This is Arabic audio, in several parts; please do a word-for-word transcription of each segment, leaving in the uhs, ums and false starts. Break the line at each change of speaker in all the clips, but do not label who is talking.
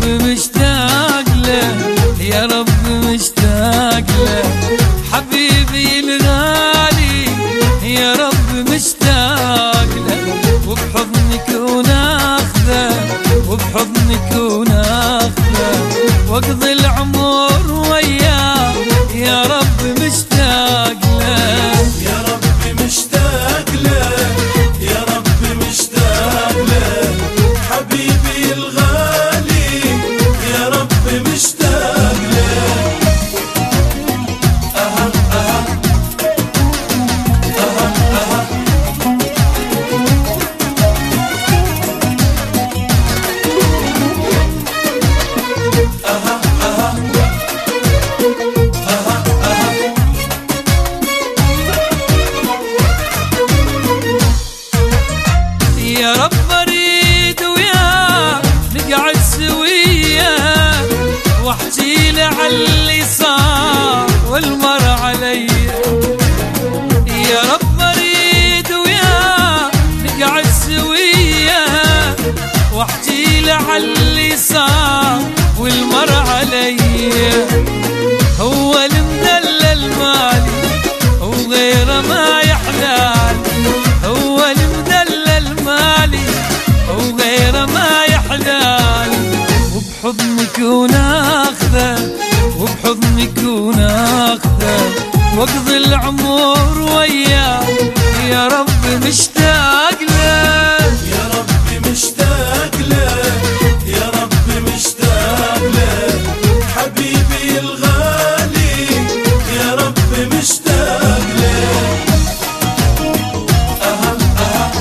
مشتاق له، يا رب مشتاق له، حبيبي الغالي يا رب مشتاق له، وبحضنك وناخذه وبحضنك وناخذه واقضي العمر وياه، يا رب مشتاق له،
يا رب مشتاق له، يا رب مشتاق له، حبيبي الغالي يا رب مشتاق له. أها أها أها أها
يا رب اريد وياه نقعد سويه واحكي له عاللي صار والمر علي، يا رب اريد وياه نقعد سويه واحكي له عاللي صار والمر علي، هو المدلل مالي وغيره ما يحلال، هو المدلل مالي وغيره ما يحلال، وبحضنك وناخذه وبحضنك وناخذه واقضي العمر وياه، يا رب مشتاق له،
يا رب مشتاق له، يا رب مشتاق له، حبيبي الغالي يا رب مشتاق له. أها أها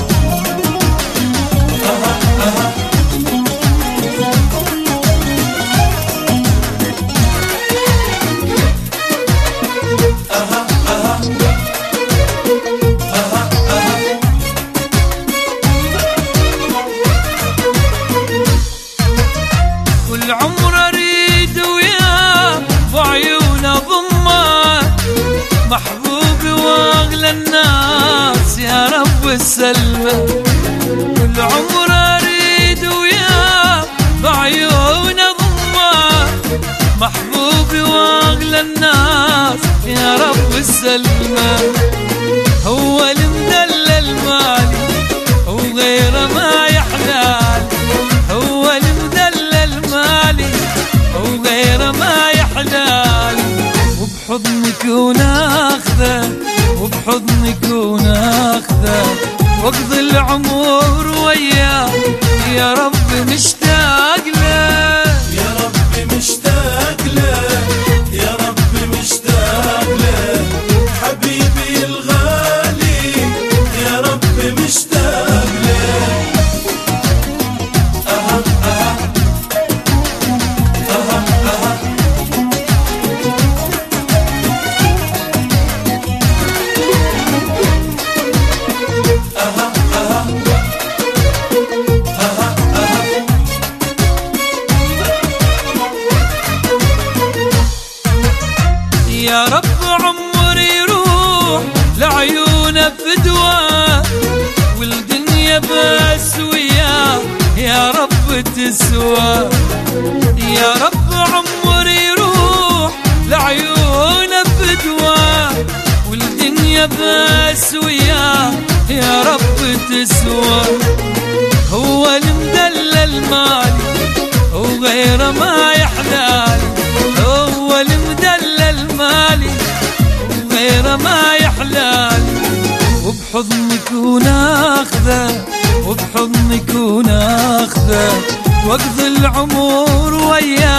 أها أها أها أها أها أها
كل عمر اريد وياه بعيونه ضمه، محبوبي واغلى الناس يا رب السلمه، كل عمر اريد وياه بعيونه ضمه، محبوبي واغلى الناس يا رب السلمه، هو المدلل مالي وغيره ما يحلال، هو المدلل مالي وغيره ما يحلال، وبحضنك وناخذه وبحضنك وناخذه واقضي العمر وياه، يا رب مشتاق له،
يا رب مشتاق له، يا رب مشتاق له، حبيبي الغالي يا رب مشتاق له. أها أها أها أها أها أها أها أها
يا رب عمري يروح لعيونه فدوى والدنيا بس وياه يا رب تسوى، يا رب عمري يروح لعيونه فدوى والدنيا بس وياه يا رب تسوى، هو المدلل مالي وغيره ما يحلال، هو المدلل مالي وغيره ما يحلال، وبحضنك وناخذه وبحضنك وناخذه واقضي العمر وياه،